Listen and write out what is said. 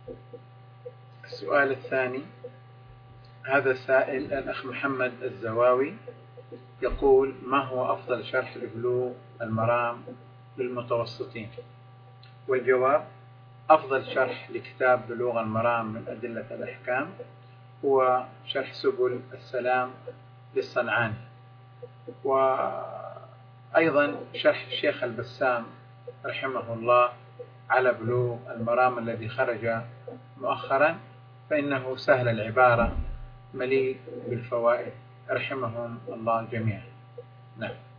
السؤال الثاني، هذا سائل الأخ محمد الزواوي يقول: ما هو أفضل شرح لبلوغ المرام للمتوسطين؟ والجواب: أفضل شرح لكتاب بلوغ المرام من أدلة الأحكام هو شرح سبل السلام للصنعاني، وأيضا شرح الشيخ البسام رحمه الله على بلوغ المرام الذي خرج مؤخرا، فإنه سهل العبارة مليء بالفوائد، رحمهم الله جميعا. نعم.